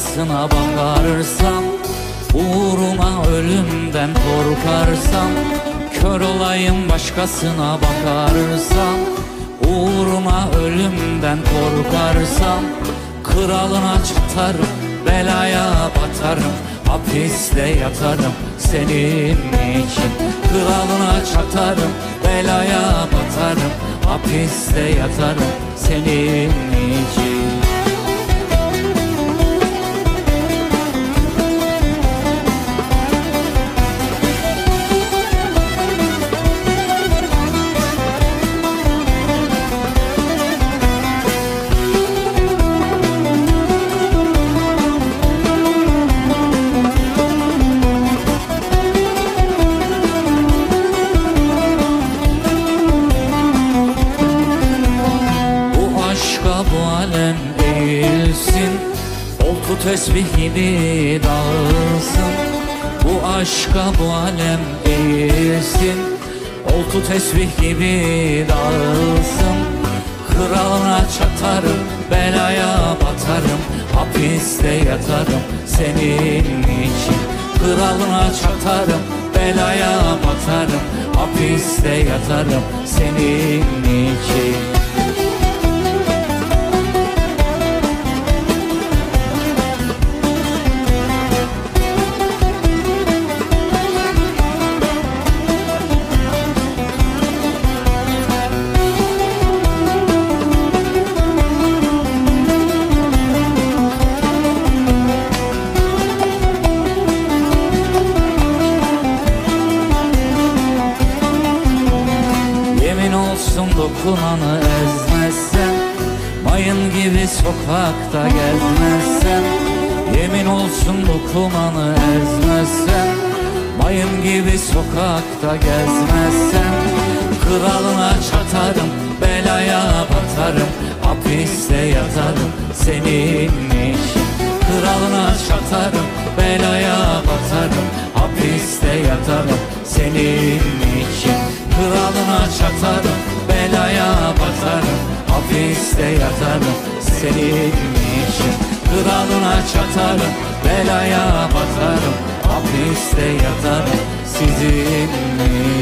başkasına bakarsam, uğruna ölümden korkarsam, kör olayım başkasına bakarsam, uğruna ölümden korkarsam, kralına çatarım, belaya batarım, hapiste yatarım senin için. Kralına çatarım, belaya batarım, hapiste yatarım senin için. Bu alem değilsin, oltu tesbih gibi dağılsın. Bu aşka bu alem değilsin, oltu tesbih gibi dağılsın. Kralına çatarım, belaya batarım, hapiste yatarım senin için. Kralına çatarım, belaya batarım, hapiste yatarım senin için. Olsun dokunanı ezmezsen, mayın gibi sokakta gezmezsen. Yemin olsun dokunanı ezmezsen, mayın gibi sokakta gezmezsen. Kralına çatarım, belaya batarım, hapiste yatarım senin için. Kralına çatarım, belaya batarım, hapiste yatarım senin için. Kralına çatarım, belaya batarım, hapiste yatarım senin için. Kralına çatarım, belaya batarım, hapiste yatarım sizin için.